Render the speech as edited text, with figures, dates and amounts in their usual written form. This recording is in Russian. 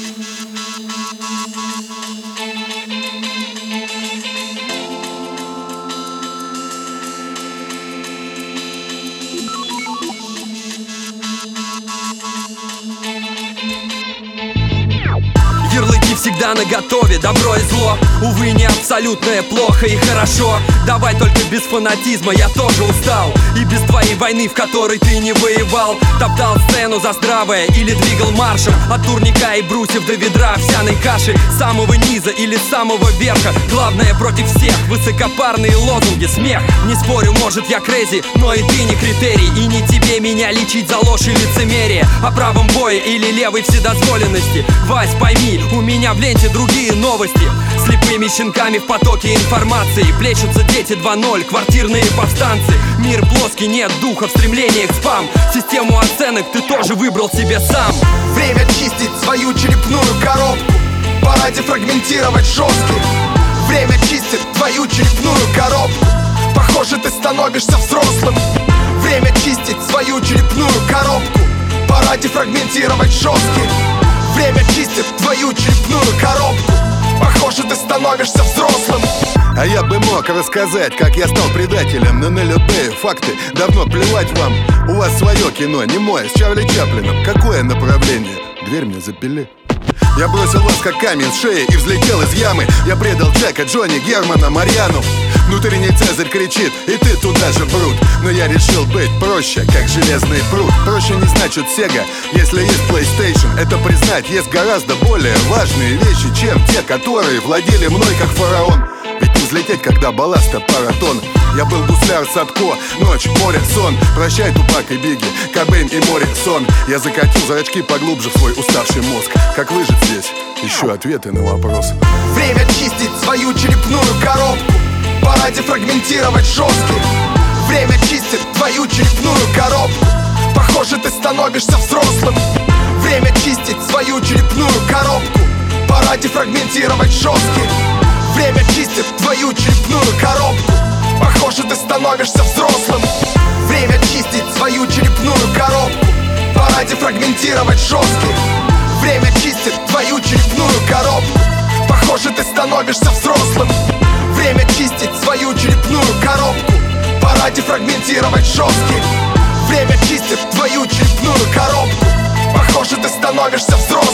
Ярлыки всегда наготове, добро и зло. Увы, не абсолютное плохо и хорошо. Давай только без фанатизма, я тоже устал. И без твоей войны, в которой ты не воевал. Топтал сцену за здравое или двигал маршем. От турника и брусьев до ведра овсяной каши. С самого низа или с самого верха. Главное против всех, высокопарные лозунги, смех. Не спорю, может я крэзи, но и ты не критерий. И не тебе меня лечить за ложь и лицемерие. О правом бое или левой вседозволенности. Вась, пойми, у меня в ленте другие новости. Слепыми щенками в потоке информации плещутся дети 2.0, квартирные повстанцы. Мир плоский, нет духа в стремлении к спам. Систему оценок ты тоже выбрал себе сам. Время чистить свою черепную коробку. Пора дефрагментировать жестко. Время чистит твою черепную коробку. Похоже, ты становишься взрослым. Время чистить свою черепную коробку. Пора дефрагментировать жестко. Время чистит твою черепную коробку. Похоже, ты становишься взрослым. А я бы мог рассказать, как я стал предателем, но на любые факты давно плевать вам. У вас свое кино, не мое, с Чарли Чаплином. Какое направление? Дверь мне запили. Я бросил вас как камень с шеи и взлетел из ямы. Я предал Джека, Джонни, Германа, Марьяну. Внутренний Цезарь кричит, и ты туда же, Брут. Но я решил быть проще, как железный пруд. Проще не значит Sega, если есть PlayStation. Это признать, есть гораздо более важные вещи, чем те, которые владели мной как фараон. Ведь не взлететь, когда балласта пара тонн. Я был гусляр Садко, ночь, море, сон. Прощай, Тупак и Бигги, Кобейн и море, сон. Я закатил зрачки поглубже в свой уставший мозг. Как выжить здесь? Ищу ответы на вопросы. Время чистить свою черепную коробку. Пора дефрагментировать жестко. Время чистит твою черепную коробку. Похоже, ты становишься взрослым. Время чистить свою черепную коробку. Пора дефрагментировать жестко. Время чистит твою черепную коробку. Похоже, ты становишься взрослым. Время чистить свою черепную коробку. Пора дефрагментировать жестко. Время чистит твою черепную коробку. Похоже, ты становишься взрослым. Время чистить свою черепную коробку. Пора дефрагментировать жестко. Время чистит твою черепную коробку. Похоже, ты становишься взрослым.